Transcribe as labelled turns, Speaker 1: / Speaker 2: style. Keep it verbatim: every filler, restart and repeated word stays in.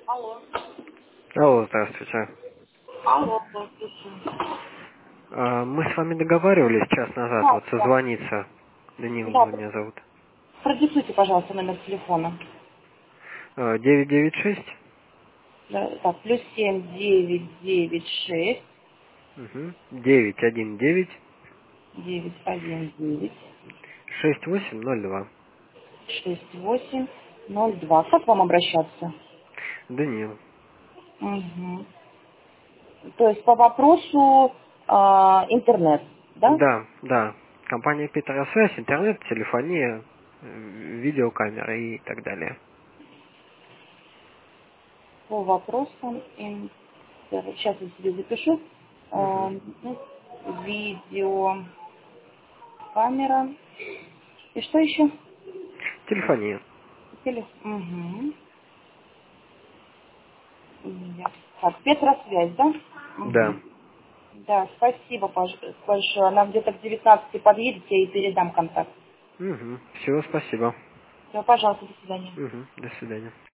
Speaker 1: Алло.
Speaker 2: Алло, здравствуйте.
Speaker 1: Алло, здравствуйте.
Speaker 2: А, Мы с вами договаривались час назад,
Speaker 1: Да,
Speaker 2: вот
Speaker 1: да.
Speaker 2: созвониться. Даниил
Speaker 1: Да,
Speaker 2: меня зовут.
Speaker 1: продиктуйте, пожалуйста, номер телефона.
Speaker 2: А, девять девять шесть
Speaker 1: Да, так, плюс семь девять девять шесть
Speaker 2: угу, девять один девять
Speaker 1: девять один девять
Speaker 2: шесть восемь ноль два.
Speaker 1: шесть восемь ноль два. Как к вам обращаться?
Speaker 2: Даниил.
Speaker 1: Угу. То есть по вопросу а, интернет, да?
Speaker 2: Да, да. Компания Петросвязь, интернет, телефония, э, видеокамера и так далее.
Speaker 1: По вопросам интернет. Сейчас я себе запишу. А,
Speaker 2: Угу.
Speaker 1: ну, видео, камера. И что еще?
Speaker 2: Телефония.
Speaker 1: Телефон. Я- Так, Петросвязь, да? Угу.
Speaker 2: Да.
Speaker 1: Да, спасибо пож- большое. Она где-то к девятнадцати подъедет, я ей передам контакт.
Speaker 2: Угу. Всего спасибо.
Speaker 1: Все, пожалуйста, до свидания.
Speaker 2: Угу. До свидания.